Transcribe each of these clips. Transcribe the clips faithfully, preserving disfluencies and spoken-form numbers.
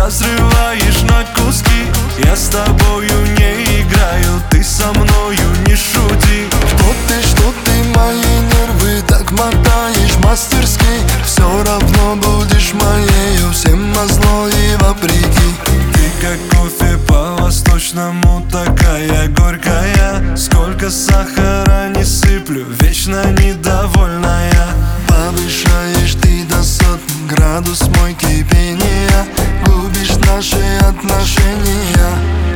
разрываешь на куски. Я с тобою не играю, ты со мною не шути. Кто ты, что ты, мои нервы так мотаешь мастерски. Все равно будешь моею, всем назло и вопреки. Ты как кофе по-восточному, такая горькая. Сколько сахара не сыплю, вечно недовольная. Повышаешь ты до сотни, градус мой кипения. Губишь наши отношения.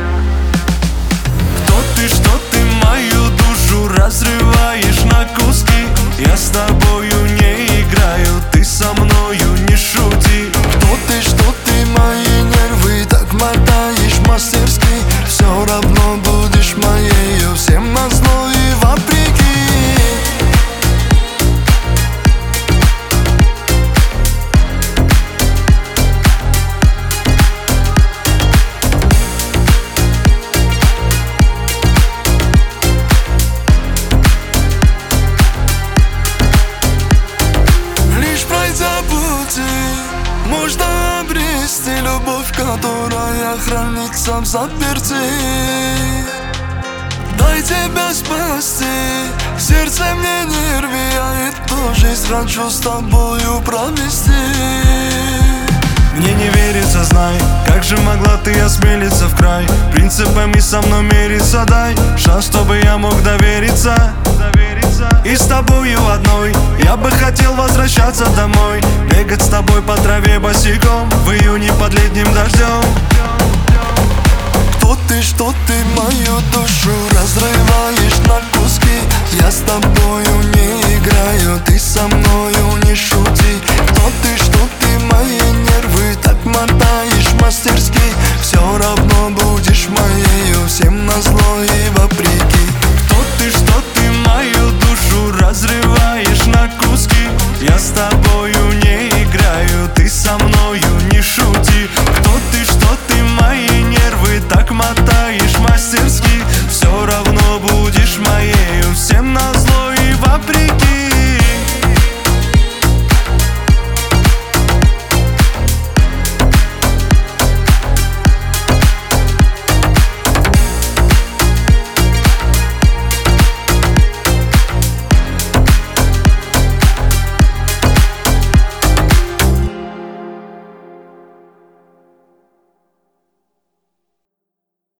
Кто ты, что ты, мою душу разрываешь на куски. Я с тобою не играю, ты со мною не шути. Кто ты, что ты, мои нервы так мотаешь мастерски. Все равно будешь моею, всем назло и вопреки. Можно обрести любовь, которая хранится в заперти. Дай тебя спасти, сердце мне не рви. Я эту жизнь хочу с тобою провести. Мне не верится, знай, как же могла ты осмелиться в край. Принципами со мной мириться, дай шанс, чтобы я мог довериться. И с тобою одной я бы хотел возвращаться домой. Бегать с тобой по траве босиком в июне под летним дождем. Кто ты, что ты, мою душу разрываешь на куски. Я с тобою не играю, ты со мною не шути. Кто ты, что ты, мои нервы так мотаешь мастерски. Все равно будешь